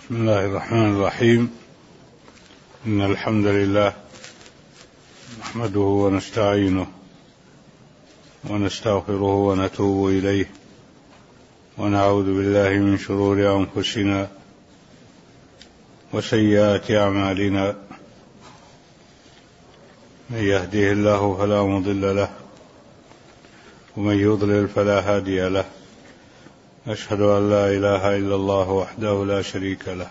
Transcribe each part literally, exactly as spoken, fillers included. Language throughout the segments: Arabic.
بسم الله الرحمن الرحيم. إن الحمد لله نحمده ونستعينه ونستغفره ونتوب إليه ونعوذ بالله من شرور أنفسنا وسيئات أعمالنا. من يهده الله فلا مضل له ومن يضلل فلا هادي له. أشهد أن لا إله إلا الله وحده لا شريك له،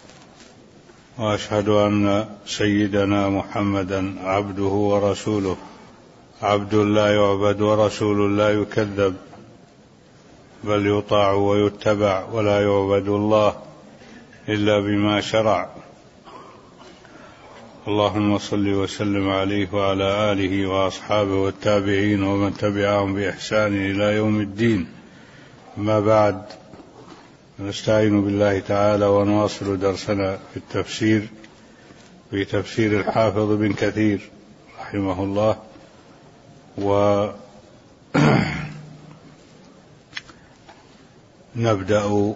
وأشهد أن سيدنا محمدا عبده ورسوله، عبد لا يعبد ورسول لا يكذب، بل يطاع ويتبع، ولا يعبد الله إلا بما شرع. اللهم صل وسلم عليه وعلى آله وأصحابه والتابعين ومن تبعهم بإحسان إلى يوم الدين. أما بعد، نستعين بالله تعالى ونواصل درسنا في التفسير في تفسير الحافظ بن كثير رحمه الله. ونبدأ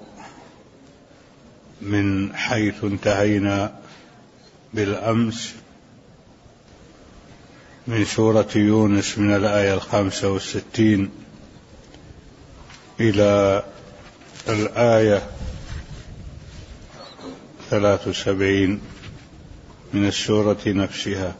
من حيث انتهينا بالأمس من سورة يونس من الآية الخامسة والستين إلى الآية ثلاث وسبعين من السورة نفسها،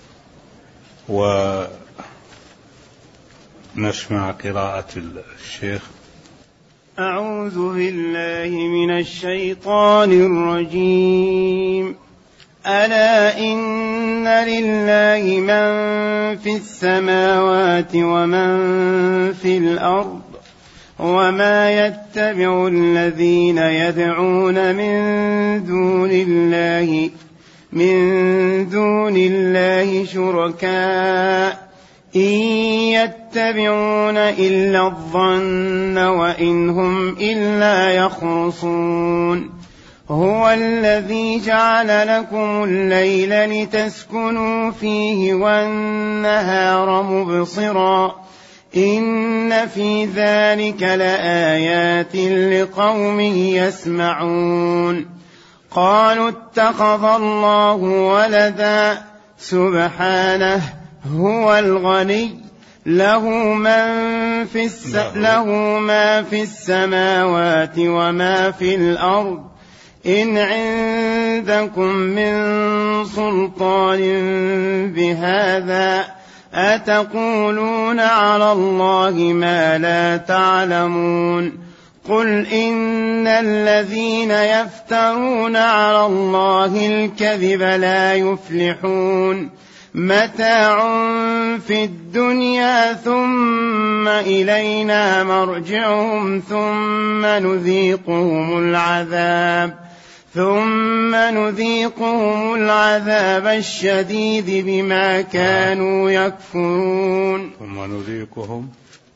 ونسمع قراءة الشيخ. أعوذ بالله من الشيطان الرجيم. ألا إن لله من في السماوات ومن في الأرض، وما يتبع الذين يدعون من دون الله من دون الله شركاء إن يتبعون إلا الظن وإن هم إلا يخرصون. هو الذي جعل لكم الليل لتسكنوا فيه والنهار مبصرا إن في ذلك لآيات لقوم يسمعون. قالوا اتخذ الله ولدا سبحانه هو الغني له من في الس... له ما في السماوات وما في الأرض إن عندكم من سلطان بهذا أتقولون على الله ما لا تعلمون. قل إن الذين يفترون على الله الكذب لا يفلحون. متاع في الدنيا ثم إلينا مرجعهم ثم نذيقهم العذاب ثم نذيقهم العذاب الشديد بما كانوا يكفرون. ثم نذيقهم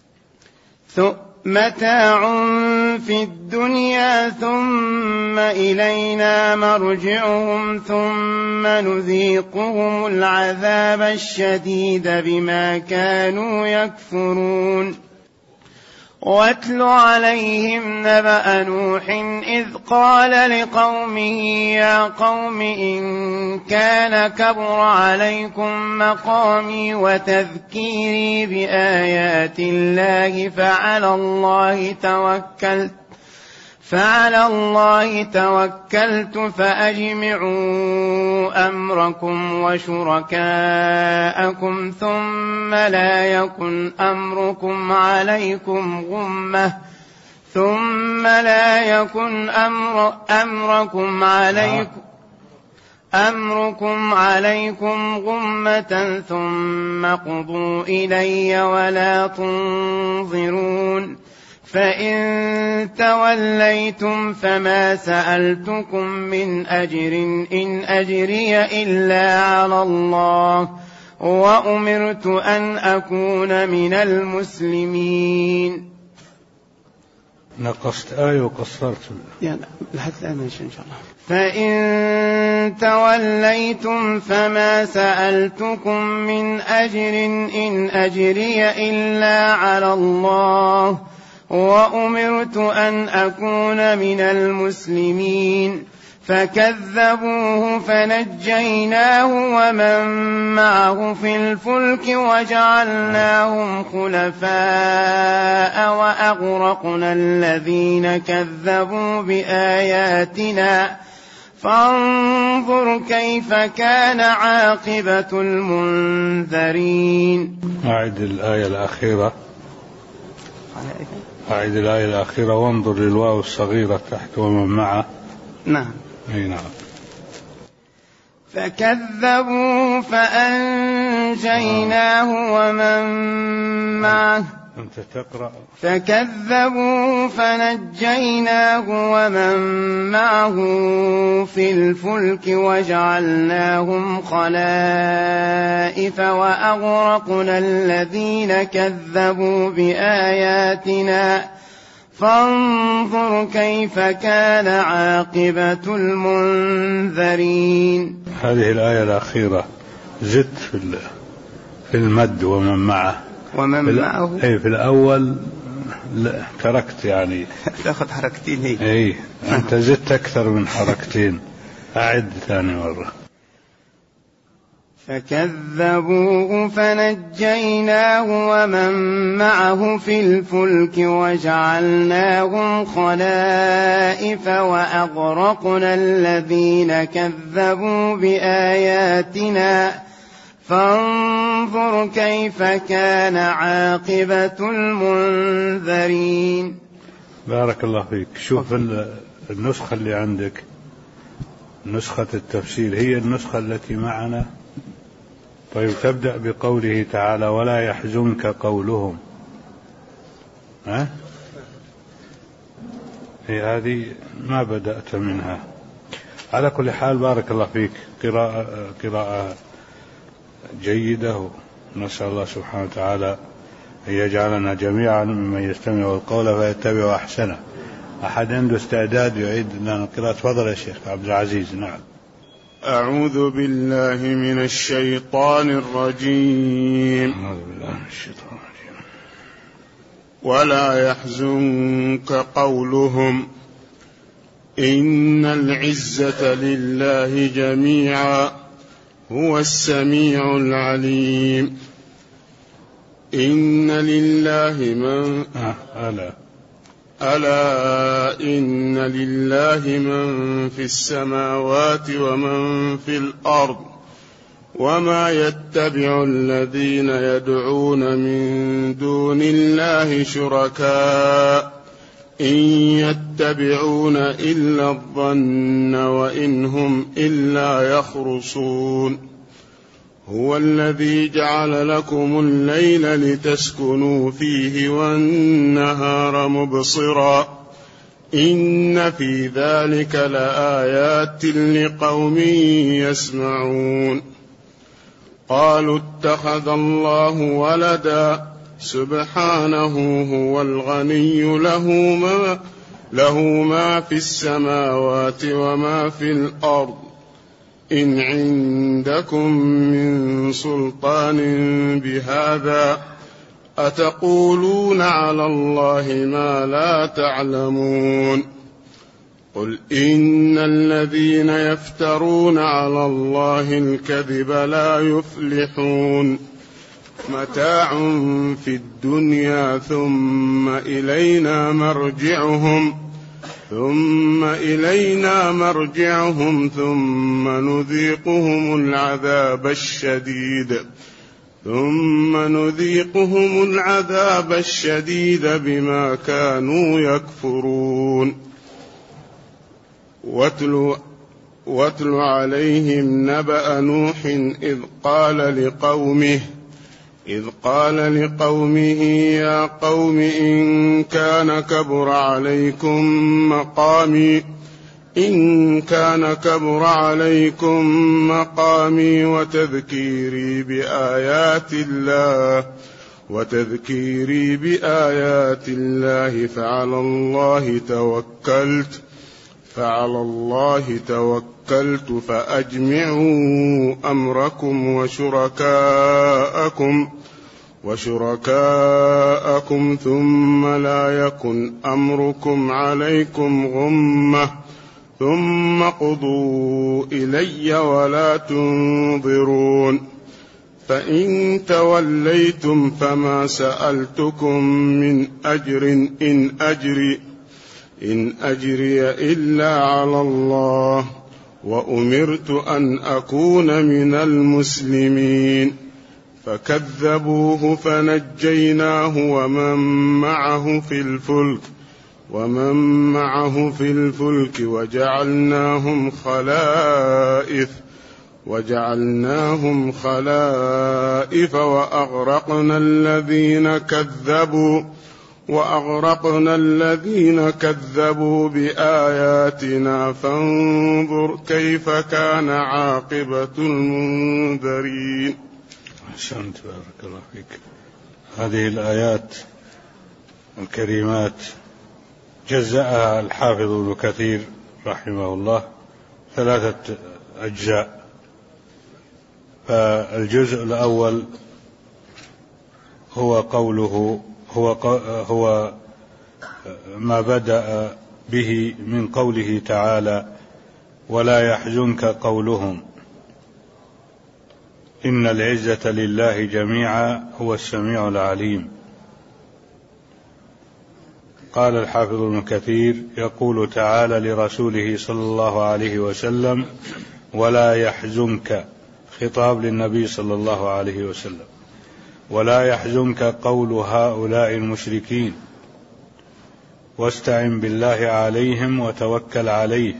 متاع في الدنيا ثم إلينا مرجعهم ثم نذيقهم العذاب الشديد بما كانوا يكفرون. واتل عليهم نبأ نوح إذ قال لقومه يا قوم إن كان كبر عليكم مقامي وتذكيري بآيات الله فعلى الله توكلت فعلى الله توكلت فأجمعوا أمركم وشركاءكم ثم لا يكن أمركم عليكم غمة ثم لا يكن أمر أمركم عليكم أمركم عليكم غمة ثم قضوا إلي ولا تنظرون. فإن توليتم فما سألتكم من أجر إن أجري إلا على الله وأمرت أن أكون من المسلمين. نقصت آية وقصرت يعني لحد الآن إن شاء الله. فإن توليتم فما سألتكم من أجر إن أجري إلا على الله وأمرت أن أكون من المسلمين. فكذبوه فنجيناه ومن معه في الفلك وجعلناهم خلفاء وأغرقنا الذين كذبوا بآياتنا فانظر كيف كان عاقبة المنذرين. أعد الآية الأخيرة أعد الآية الأخيرة وانظر للواو الصغيرة تحت ومن معه. نعم. أي نعم. فكذبوا فأنجيناه ومن معه أنت تقرأ. فكذبوا فنجيناه ومن معه في الفلك وجعلناهم خلائف وأغرقنا الذين كذبوا بآياتنا فانظر كيف كان عاقبة المنذرين. هذه الآية الأخيرة زدت في المد ومن معه ومن معه. أي في الأول لا تركت يعني تأخذ حركتين هي. أي أنت زدت أكثر من حركتين. أعد ثاني مرة. فكذبوه فنجيناه ومن معه في الفلك وجعلناهم خلائف وأغرقنا الذين كذبوا بآياتنا فانظر كيف كان عاقبة المنذرين. بارك الله فيك. شوف النسخة اللي عندك، نسخة التفسير هي النسخة التي معنا. طيب تبدأ بقوله تعالى ولا يحزنك قولهم. ها؟ هي هذه ما بدأت منها. على كل حال بارك الله فيك. قراءة, قراءة جيدة، ونسأل الله سبحانه وتعالى أن يجعلنا جميعا ممن يستمع القول فيتبع أحسنه. أحد عنده استعداد يعيد لنا القراءة؟ تفضل يا شيخ عبد العزيز. نعم. أعوذ بالله من الشيطان الرجيم. أعوذ بالله من الشيطان الرجيم. ولا يحزنك قولهم إن العزة لله جميعا هو السميع العليم. إن لله من آه ألا ألا إن لله من في السماوات ومن في الأرض وما يتبع الذين يدعون من دون الله شركاء إن يتبعون إلا الظن وإن هم إلا يخرصون. هو الذي جعل لكم الليل لتسكنوا فيه والنهار مبصرا إن في ذلك لآيات لقوم يسمعون. قالوا اتخذ الله ولدا سبحانه هو الغني له ما, له ما في السماوات وما في الأرض إن عندكم من سلطان بهذا أتقولون على الله ما لا تعلمون. قل إن الذين يفترون على الله الكذب لا يفلحون. متاع في الدنيا ثم إلينا مرجعهم ثم إلينا مرجعهم ثم نذيقهم العذاب الشديد ثم نذيقهم العذاب الشديد بما كانوا يكفرون. واتل واتل عليهم نبأ نوح إذ قال لقومه إذ قال لقومه يا قوم إن كان كبر عليكم مقامي إن كان كبر عليكم مقامي وتذكيري بآيات الله وتذكيري بآيات الله فعلى الله توكلت فعلى الله توكلت فأجمعوا أمركم وشركاءكم وشركاءكم ثم لا يكن أمركم عليكم غمة ثم قضوا إلي ولا تنظرون فإن توليتم فما سألتكم من أجر إن أجري إن أجري إلا على الله وأمرت أن أكون من المسلمين فكذبوه فنجيناه ومن معه في الفلك ومن معه في الفلك وجعلناهم خلائف وجعلناهم خلائف وأغرقنا الذين كذبوا وأغرقنا الذين كذبوا بآياتنا فانظر كيف كان عاقبة المنذرين. أحسنت، بارك الله فيك. هذه الآيات الكريمات جزأها الحافظ ابن كثير رحمه الله ثلاثة أجزاء. فالجزء الأول هو قوله هو هو ما بدأ به من قوله تعالى: ولا يحزنك قولهم إن العزة لله جميعا هو السميع العليم. قال الحافظ ابن كثير: يقول تعالى لرسوله صلى الله عليه وسلم: ولا يحزنك، خطاب للنبي صلى الله عليه وسلم، ولا يحزنك قول هؤلاء المشركين واستعن بالله عليهم وتوكل عليه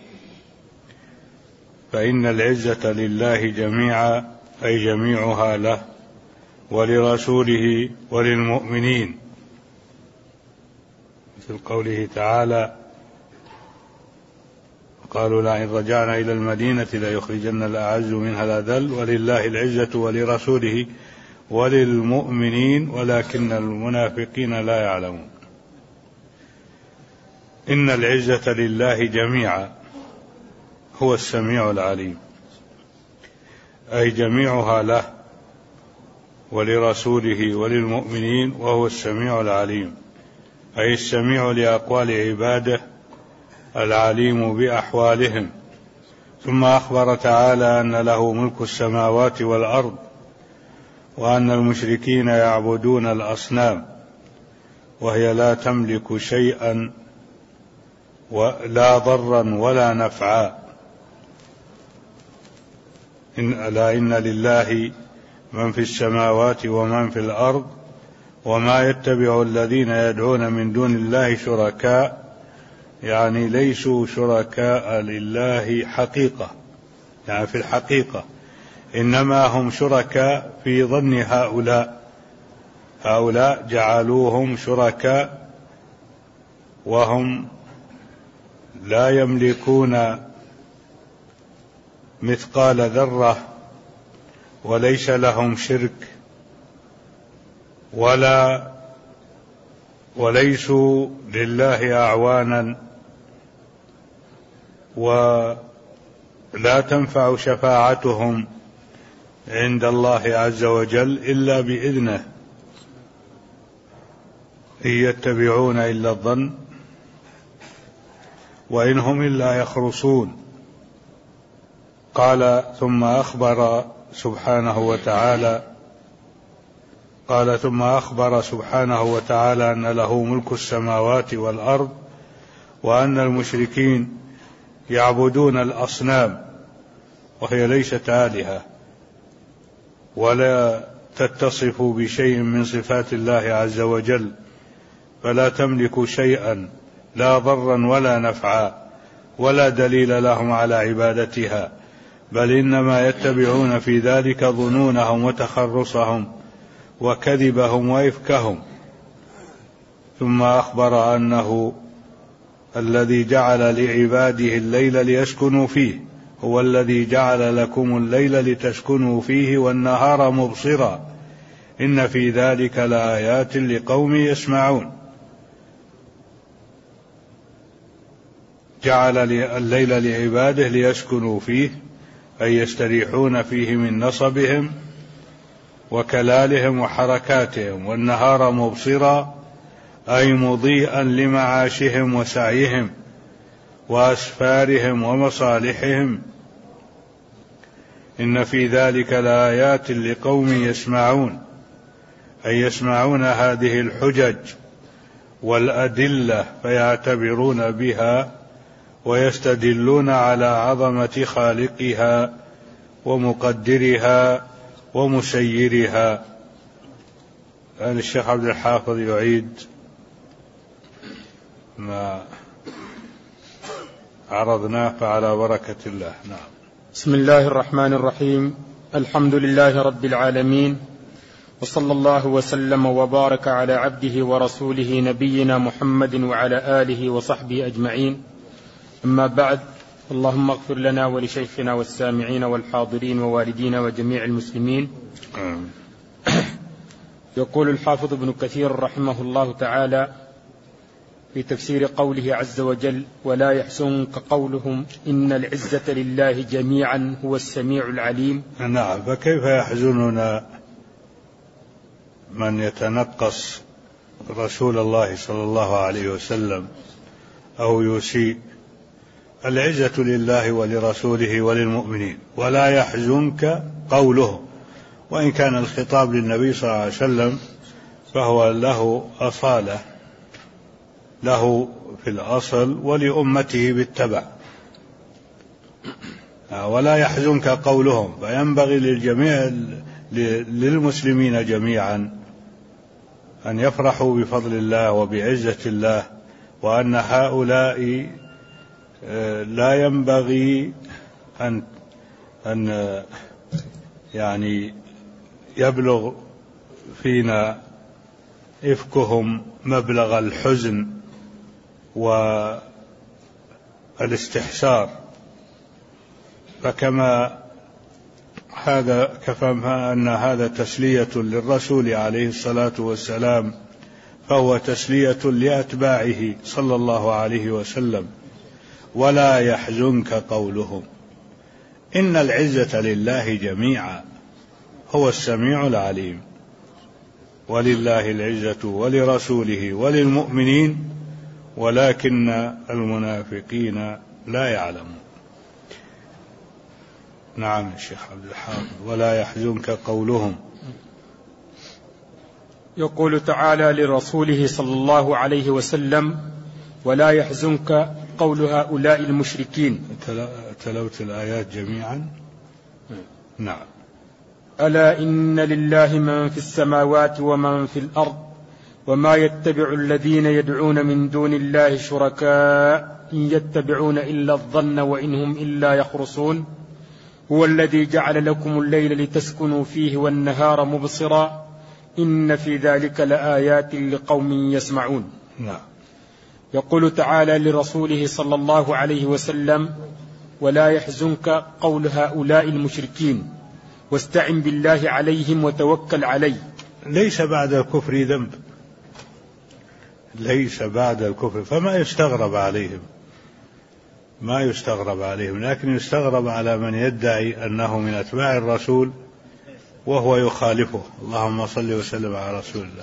فإن العزة لله جميعا، أي جميعها له ولرسوله وللمؤمنين، مثل قوله تعالى: قالوا لئن رجعنا إلى المدينة ليخرجن الأعز منها الأذل ولله العزة ولرسوله وللمؤمنين ولكن المنافقين لا يعلمون. إن العزة لله جميعا هو السميع العليم، أي جميعها له ولرسوله وللمؤمنين وهو السميع العليم، أي السميع لأقوال عباده العليم بأحوالهم. ثم أخبر تعالى أن له ملك السماوات والأرض، وأن المشركين يعبدون الأصنام وهي لا تملك شيئا لا ضرا ولا نفعا. إن ألا إن لله من في السماوات ومن في الأرض وما يتبع الذين يدعون من دون الله شركاء، يعني ليسوا شركاء لله حقيقة، يعني في الحقيقة، إنما هم شركاء في ظن هؤلاء هؤلاء جعلوهم شركاء وهم لا يملكون مثقال ذرة وليس لهم شرك ولا وليسوا لله أعوانا، ولا تنفع شفاعتهم عند الله عز وجل إلا بإذنه، إن يتبعون إلا الظن وإن هم إلا يخرصون. قال ثم أخبر سبحانه وتعالى قال ثم أخبر سبحانه وتعالى أن له ملك السماوات والأرض، وأن المشركين يعبدون الأصنام وهي ليست آلهة ولا تتصف بشيء من صفات الله عز وجل، فلا تملك شيئا لا ضرا ولا نفعا ولا دليل لهم على عبادتها، بل إنما يتبعون في ذلك ظنونهم وتخرصهم وكذبهم وإفكهم. ثم أخبر أنه الذي جعل لعباده الليل ليسكنوا فيه، هو الذي جعل لكم الليل لتسكنوا فيه والنهار مبصرا، إن في ذلك لآيات لقوم يسمعون. جعل الليل لعباده ليسكنوا فيه، أي يستريحون فيه من نصبهم وكلالهم وحركاتهم، والنهار مبصرا أي مضيئا لمعاشهم وسعيهم، وأسفارهم ومصالحهم. إن في ذلك لآيات لقوم يسمعون، أي يسمعون هذه الحجج والأدلة فيعتبرون بها ويستدلون على عظمة خالقها ومقدرها ومسيرها. الآن الشيخ عبد الحافظ يعيد ما عرضناه فعلى بركة الله. نعم. بسم الله الرحمن الرحيم. الحمد لله رب العالمين، وصلى الله وسلم وبارك على عبده ورسوله نبينا محمد وعلى آله وصحبه أجمعين. أما بعد، اللهم اغفر لنا ولشيخنا والسامعين والحاضرين ووالدينا وجميع المسلمين. يقول الحافظ ابن كثير رحمه الله تعالى في تفسير قوله عز وجل: ولا يحزنك قولهم إن العزة لله جميعا هو السميع العليم. نعم. فكيف يحزننا من يتنقص رسول الله صلى الله عليه وسلم أو يسيء؟ العزة لله ولرسوله وللمؤمنين. ولا يحزنك قوله، وإن كان الخطاب للنبي صلى الله عليه وسلم فهو له أصالة، له في الأصل ولأمته بالتبع. ولا يحزنك قولهم، فينبغي للجميع للمسلمين جميعا أن يفرحوا بفضل الله وبعزة الله، وأن هؤلاء لا ينبغي أن أن يعني يبلغ فينا إفكهم مبلغ الحزن والاستحسار. فكما هذا كفما أن هذا تسلية للرسول عليه الصلاة والسلام، فهو تسلية لأتباعه صلى الله عليه وسلم. ولا يحزنك قولهم إن العزة لله جميعا هو السميع العليم. ولله العزة ولرسوله وللمؤمنين ولكن المنافقين لا يعلمون. نعم الشيخ عبد الحافظ. ولا يحزنك قولهم. يقول تعالى لرسوله صلى الله عليه وسلم: ولا يحزنك قول هؤلاء المشركين. تلوت الآيات جميعا. نعم. ألا إن لله من في السماوات ومن في الأرض وما يتبع الذين يدعون من دون الله شركاء إن يتبعون إلا الظن وإن هم إلا يخرصون. هو الذي جعل لكم الليل لتسكنوا فيه والنهار مبصرا إن في ذلك لآيات لقوم يسمعون. نعم. يقول تعالى لرسوله صلى الله عليه وسلم: ولا يحزنك قول هؤلاء المشركين واستعن بالله عليهم وتوكل عليه. ليس بعد الكفر ذنب، ليس بعد الكفر، فما يستغرب عليهم، ما يستغرب عليهم، لكن يستغرب على من يدعي أنه من أتباع الرسول وهو يخالفه. اللهم صل وسلم على رسول الله.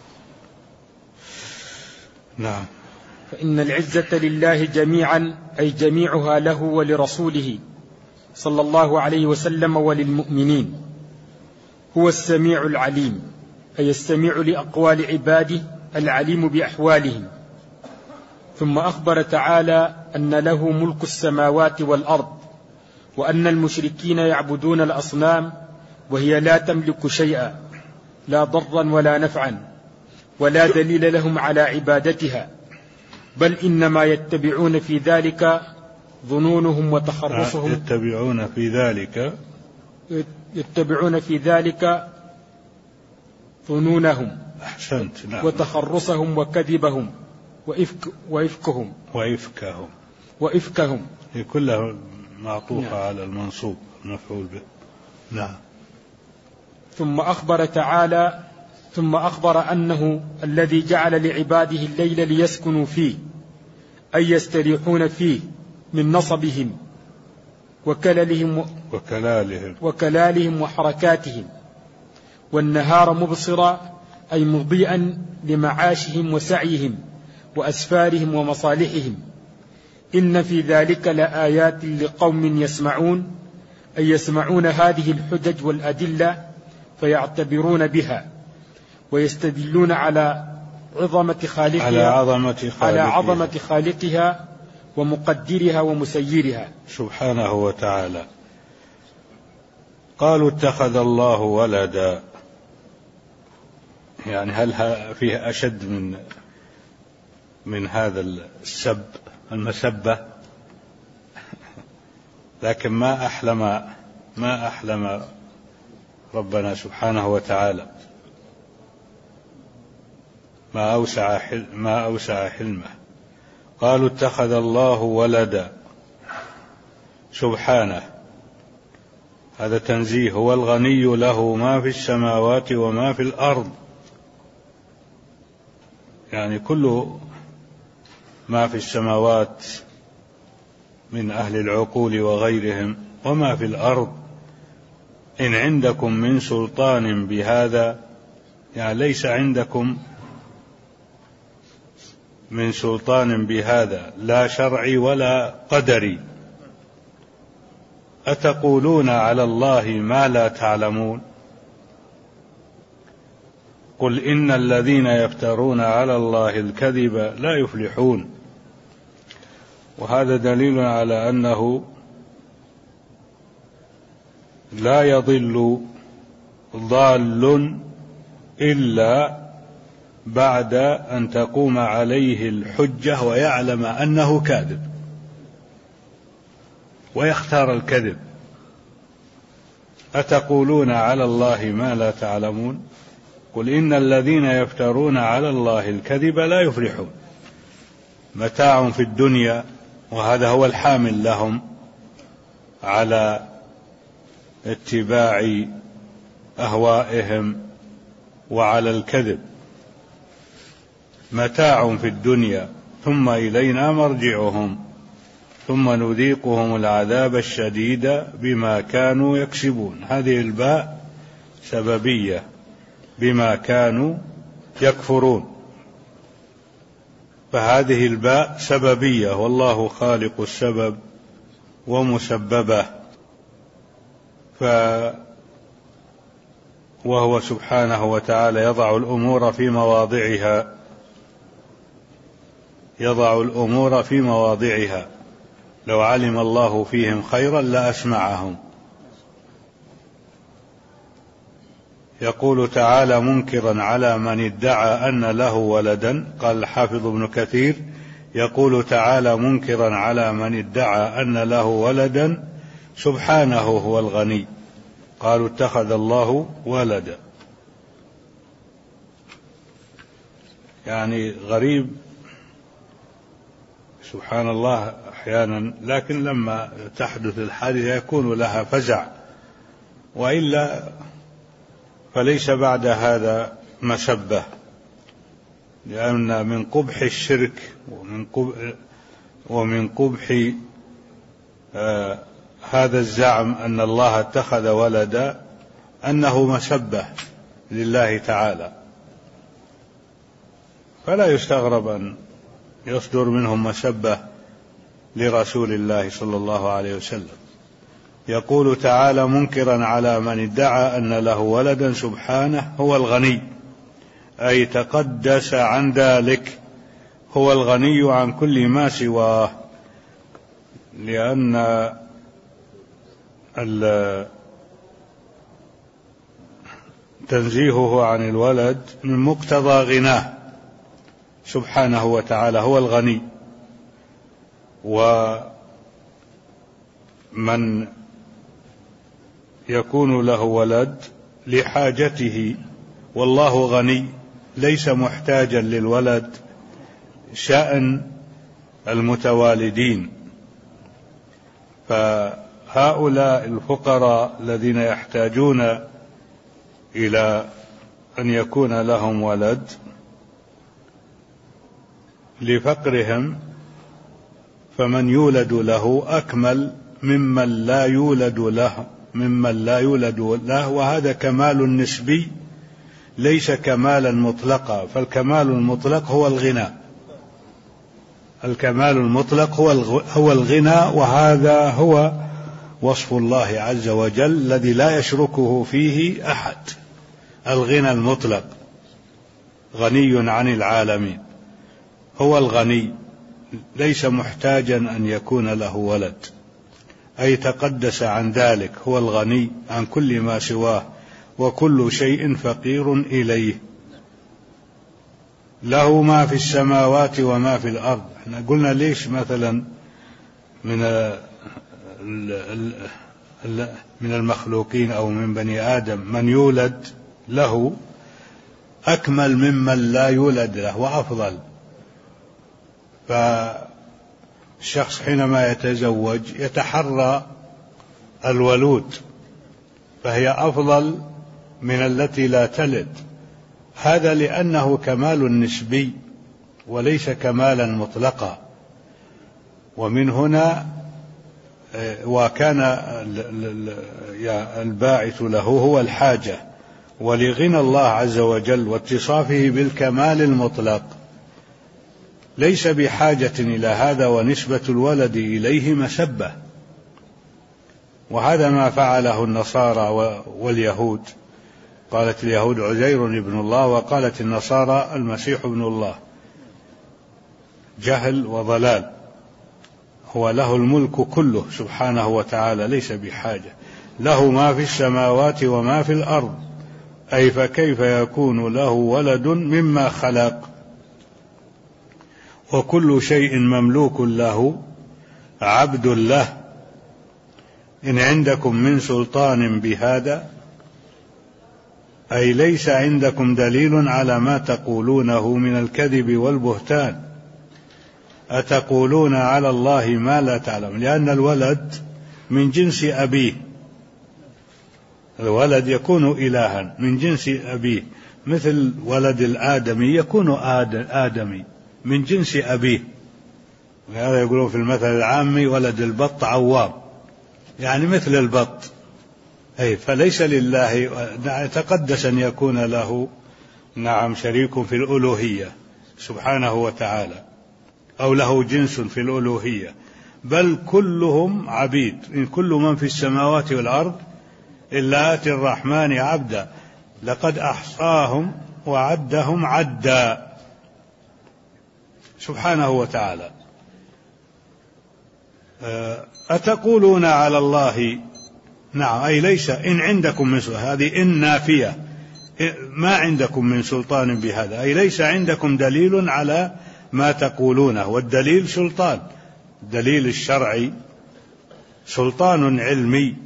نعم. فإن العزة لله جميعا، أي جميعها له ولرسوله صلى الله عليه وسلم وللمؤمنين. هو السميع العليم، أي السميع لأقوال عباده العليم بأحوالهم. ثم أخبر تعالى أن له ملك السماوات والأرض، وأن المشركين يعبدون الأصنام وهي لا تملك شيئا، لا ضرا ولا نفعا، ولا دليل لهم على عبادتها، بل إنما يتبعون في ذلك ظنونهم وتخرصهم. يتبعون في ذلك يتبعون في ذلك ظنونهم. أحسنت. نعم. وتخرصهم وكذبهم وإفك وإفكهم وإفكهم وإفكهم هي كلها معطوفة. نعم. على المنصوب المفعول به. نعم. ثم أخبر تعالى ثم أخبر أنه الذي جعل لعباده الليل ليسكنوا فيه، أي يستريحون فيه من نصبهم وكللهم وكلالهم وكلالهم وحركاتهم، والنهار مبصرا، أي مضيئا لمعاشهم وسعيهم وأسفارهم ومصالحهم. إن في ذلك لآيات لقوم يسمعون، أي يسمعون هذه الحجج والأدلة فيعتبرون بها ويستدلون على عظمة خالقها على عظمة خالقها, على عظمة خالقها ومقدرها ومسيرها سبحانه وتعالى. قالوا اتخذ الله ولدا، يعني هل فيه أشد من من هذا السب المسبة؟ لكن ما أحلم ما أحلم ربنا سبحانه وتعالى، ما أوسع ما أوسع حلمه. قالوا اتخذ الله ولدا سبحانه، هذا تنزيه، هو الغني له ما في السماوات وما في الأرض، يعني كل ما في السماوات من أهل العقول وغيرهم وما في الأرض. إن عندكم من سلطان بهذا، يعني ليس عندكم من سلطان بهذا، لا شرعي ولا قدري، أتقولون على الله ما لا تعلمون. قل إن الذين يفترون على الله الكذب لا يفلحون. وهذا دليل على أنه لا يضل ضال إلا بعد أن تقوم عليه الحجة ويعلم أنه كاذب ويختار الكذب. أتقولون على الله ما لا تعلمون. قل إن الذين يفترون على الله الكذب لا يفلحون. متاع في الدنيا، وهذا هو الحامل لهم على اتباع أهوائهم وعلى الكذب، متاع في الدنيا ثم إلينا مرجعهم ثم نذيقهم العذاب الشديد بما كانوا يكسبون. هذه الباء سببية، بما كانوا يكفرون، فهذه الباء سببية، والله خالق السبب ومسببه، ف وهو سبحانه وتعالى يضع الأمور في مواضعها يضع الأمور في مواضعها لو علم الله فيهم خيرا لأسمعهم. يقول تعالى منكرا على من ادعى أن له ولدا، قال الحافظ ابن كثير يقول تعالى منكرا على من ادعى أن له ولدا سبحانه هو الغني. قالوا اتخذ الله ولدا، يعني غريب سبحان الله أحيانا، لكن لما تحدث الحادثة يكون لها فزع، وإلا فليس بعد هذا مسبة، لأن من قبح الشرك ومن قبح, ومن قبح آه هذا الزعم أن الله اتخذ ولدا أنه مسبة لله تعالى، فلا يستغرب أن يصدر منهم مسبة لرسول الله صلى الله عليه وسلم. يقول تعالى منكرا على من ادعى أن له ولدا سبحانه هو الغني، أي تقدس عن ذلك، هو الغني عن كل ما سواه، لأن تنزيهه عن الولد من مقتضى غناه سبحانه وتعالى، هو الغني. ومن يكون له ولد لحاجته والله غني ليس محتاجا للولد، شأن المتوالدين. فهؤلاء الفقراء الذين يحتاجون إلى أن يكون لهم ولد لفقرهم، فمن يولد له أكمل ممن لا يولد له ممن لا يولد له، وهذا كمال نسبي ليس كمالا مطلقا، فالكمال المطلق هو الغنى، الكمال المطلق هو الغنى، وهذا هو وصف الله عز وجل الذي لا يشركه فيه أحد. الغنى المطلق، غني عن العالمين، هو الغني، ليس محتاجا أن يكون له ولد، أي تقدس عن ذلك، هو الغني عن كل ما سواه، وكل شيء فقير إليه. له ما في السماوات وما في الأرض. احنا قلنا ليش مثلا من من المخلوقين أو من بني آدم من يولد له أكمل ممن لا يولد له وأفضل. فالشخص حينما يتزوج يتحرى الولود، فهي أفضل من التي لا تلد. هذا لأنه كمال نسبي وليس كمالا مطلقا. ومن هنا وكان الباعث له هو الحاجة، ولغنى الله عز وجل واتصافه بالكمال المطلق ليس بحاجة إلى هذا، ونسبة الولد إليه مسبة. وهذا ما فعله النصارى واليهود. قالت اليهود عزير ابن الله، وقالت النصارى المسيح ابن الله. جهل وضلال. هو له الملك كله سبحانه وتعالى، ليس بحاجة. له ما في السماوات وما في الأرض، أي فكيف يكون له ولد مما خلق؟ وكل شيء مملوك له عبد له. إن عندكم من سلطان بهذا، أي ليس عندكم دليل على ما تقولونه من الكذب والبهتان. أتقولون على الله ما لا تعلم، لأن الولد من جنس أبيه. الولد يكون إلها من جنس أبيه، مثل ولد الآدمي يكون آدمي من جنس أبيه. هذا يقولون في المثل العامي ولد البط عوام، يعني مثل البط. أي فليس لله، يتقدس أن يكون له نعم شريك في الألوهية سبحانه وتعالى، أو له جنس في الألوهية، بل كلهم عبيد. إن كل من في السماوات والأرض إلا آتي الرحمن عبدا لقد أحصاهم وعدهم عدا سبحانه وتعالى. أتقولون على الله، نعم، أي ليس إن عندكم من سلطان، هذه إن نافية، ما عندكم من سلطان بهذا، أي ليس عندكم دليل على ما تقولونه. والدليل سلطان، الدليل الشرعي سلطان علمي،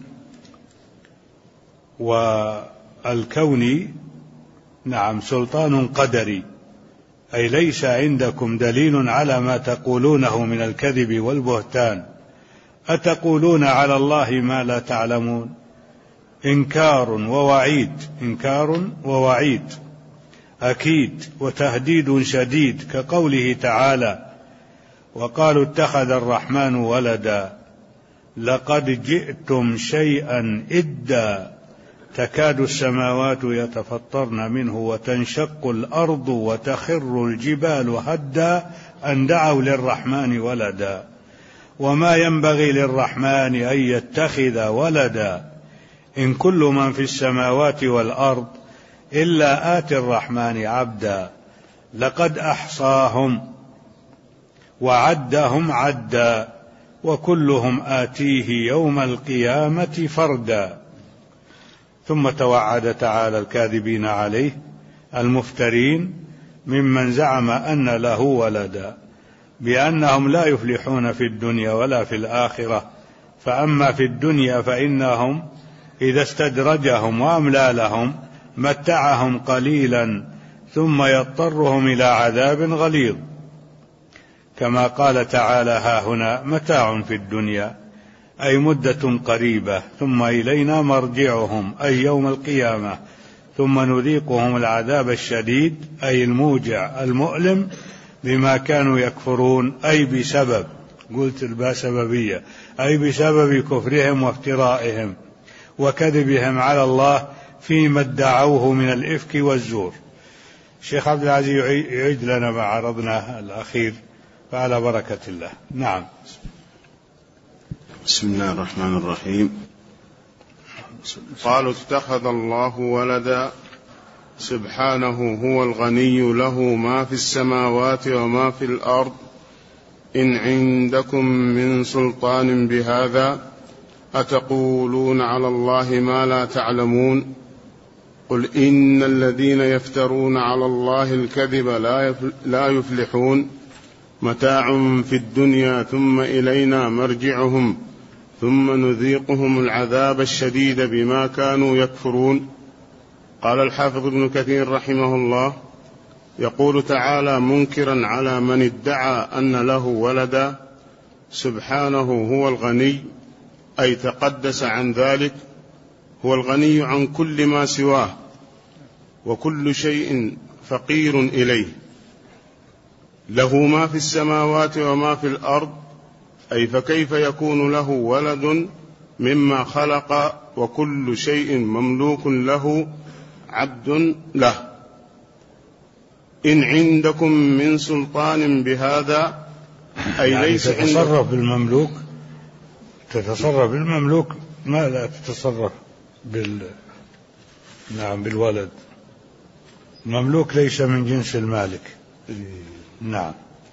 والكوني نعم سلطان قدري. أي ليس عندكم دليل على ما تقولونه من الكذب والبهتان. أتقولون على الله ما لا تعلمون. إنكار ووعيد، إنكار ووعيد أكيد، وتهديد شديد، كقوله تعالى: وقالوا اتخذ الرحمن ولدا لقد جئتم شيئا إدا تكاد السماوات يتفطرن منه وتنشق الأرض وتخر الجبال هدا أن دعوا للرحمن ولدا وما ينبغي للرحمن أن يتخذ ولدا إن كل من في السماوات والأرض إلا آتي الرحمن عبدا لقد أحصاهم وعدهم عدا وكلهم آتيه يوم القيامة فردا. ثم توعد تعالى الكاذبين عليه المفترين ممن زعم أن له ولدا بأنهم لا يفلحون في الدنيا ولا في الآخرة. فأما في الدنيا فإنهم إذا استدرجهم وأملى لهم متعهم قليلا ثم يضطرهم إلى عذاب غليظ، كما قال تعالى: ها هنا متاع في الدنيا، أي مدة قريبة، ثم إلينا مرجعهم، أي يوم القيامة، ثم نذيقهم العذاب الشديد، أي الموجع المؤلم، بما كانوا يكفرون، أي بسبب، قلت الباء سببية، أي بسبب كفرهم وافترائهم وكذبهم على الله فيما ادعوه من الإفك والزور. الشيخ عبد العزيز يعيد لنا ما عرضناه الأخير فعلى بركة الله. نعم. بسم الله الرحمن الرحيم. قالوا اتخذ الله ولدا سبحانه هو الغني له ما في السماوات وما في الأرض إن عندكم من سلطان بهذا أتقولون على الله ما لا تعلمون قل إن الذين يفترون على الله الكذب لا يفلحون متاع في الدنيا ثم إلينا مرجعهم ثم نذيقهم العذاب الشديد بما كانوا يكفرون. قال الحافظ ابن كثير رحمه الله: يقول تعالى منكرا على من ادعى أن له ولدا: سبحانه هو الغني، أي تقدس عن ذلك، هو الغني عن كل ما سواه، وكل شيء فقير إليه، له ما في السماوات وما في الأرض، أي فكيف يكون له ولد مما خلق وكل شيء مملوك له عبد له. إن عندكم من سلطان بهذا، أي يعني ليس عندكم تتصرف بالمملوك، تتصرف بالمملوك، ما لا تتصرف بال نعم بالولد. المملوك ليس من جنس المالك. نعم.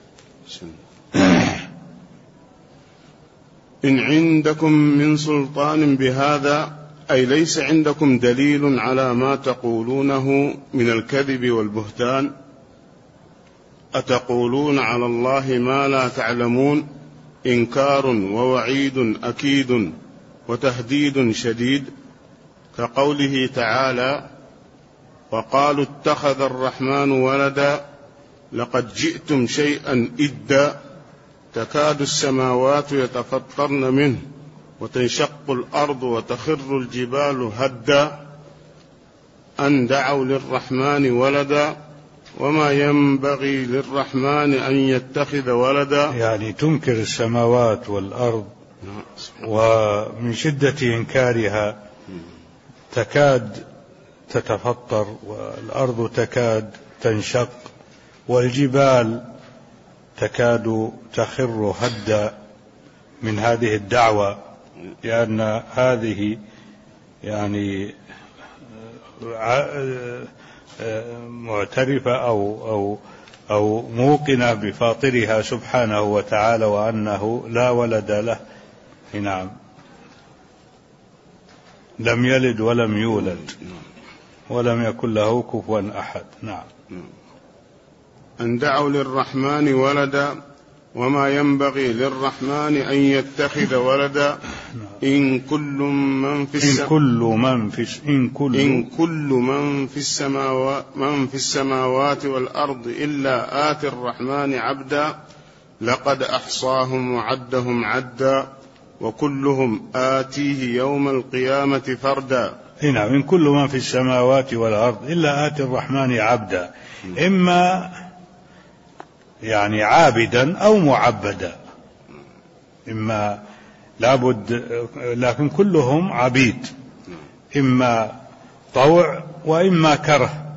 إن عندكم من سلطان بهذا، أي ليس عندكم دليل على ما تقولونه من الكذب والبهتان. أتقولون على الله ما لا تعلمون، إنكار ووعيد أكيد وتهديد شديد، كقوله تعالى: وقالوا اتخذ الرحمن ولدا لقد جئتم شيئا إدا تكاد السماوات يتفطرن منه وتنشق الأرض وتخر الجبال هدا أن دعوا للرحمن ولدا وما ينبغي للرحمن أن يتخذ ولدا. يعني تنكر السماوات والأرض، ومن شدة إنكارها تكاد تتفطر، والأرض تكاد تنشق، والجبال تكاد تخر هدا من هذه الدعوة، لأن هذه يعني معترفة أو أو أو موقنة بفاطرها سبحانه وتعالى وأنه لا ولد له. نعم. لم يلد ولم يولد ولم يكن له كفوا أحد. نعم. أن دعوا للرحمن ولدا وما ينبغي للرحمن أن يتخذ ولدا إن كل من في السماوات إن كل من في إن كل إن كل من في السماوات من في السماوات والأرض إلا آتي الرحمن عبدا لقد أحصاهم وعدهم عدا وكلهم آتيه يوم القيامة فردا. نعم. إن كل من في السماوات والأرض إلا آتي الرحمن عبدا، إما يعني عابدا أو معبدا، إما لابد، لكن كلهم عبيد، إما طوع وإما كره.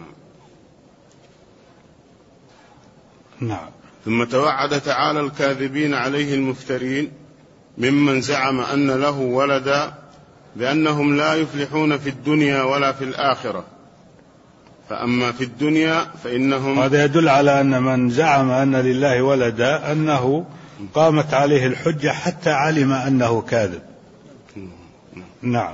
نعم. ثم توعد تعالى الكاذبين عليه المفترين ممن زعم أن له ولدا بأنهم لا يفلحون في الدنيا ولا في الآخرة. فأما في الدنيا فإنهم، هذا يدل على أن من زعم أن لله ولدا أنه قامت عليه الحجة حتى علم أنه كاذب. نعم.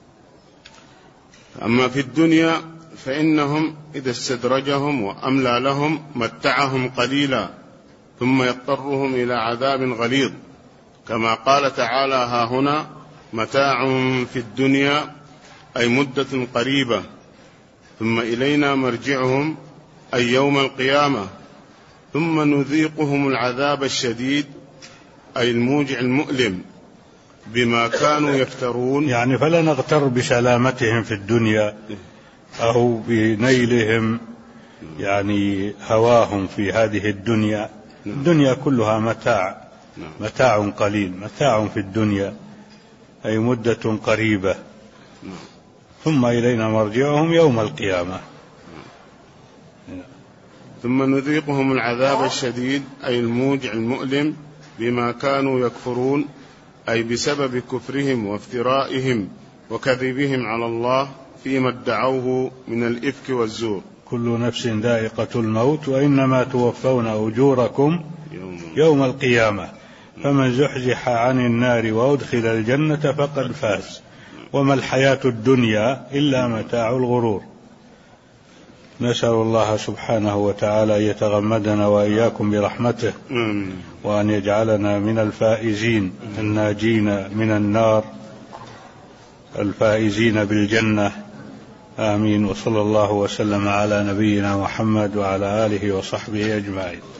أما في الدنيا فإنهم إذا استدرجهم وأملى لهم متعهم قليلا ثم يضطرهم إلى عذاب غليظ، كما قال تعالى: ها هنا متاع في الدنيا، أي مدة قريبة، ثم إلينا مرجعهم، أي يوم القيامة، ثم نذيقهم العذاب الشديد، أي الموجع المؤلم، بما كانوا يفترون. يعني فلا نغتر بسلامتهم في الدنيا أو بنيلهم يعني هواهم في هذه الدنيا. الدنيا كلها متاع، متاع قليل، متاع في الدنيا، أي مدة قريبة، ثم إلينا مرجعهم يوم القيامة. ثم نذيقهم العذاب الشديد أي الموجع المؤلم بما كانوا يكفرون، أي بسبب كفرهم وافترائهم وكذبهم على الله فيما ادعوه من الإفك والزور. كل نفس ذائقة الموت وإنما توفون أجوركم يوم القيامة فمن زحزح عن النار وأدخل الجنة فقد فاز وما الحياة الدنيا إلا متاع الغرور. نسأل الله سبحانه وتعالى أن يتغمدنا وإياكم برحمته وأن يجعلنا من الفائزين الناجين من النار الفائزين بالجنة، آمين. وصلى الله وسلم على نبينا محمد وعلى آله وصحبه أجمعين.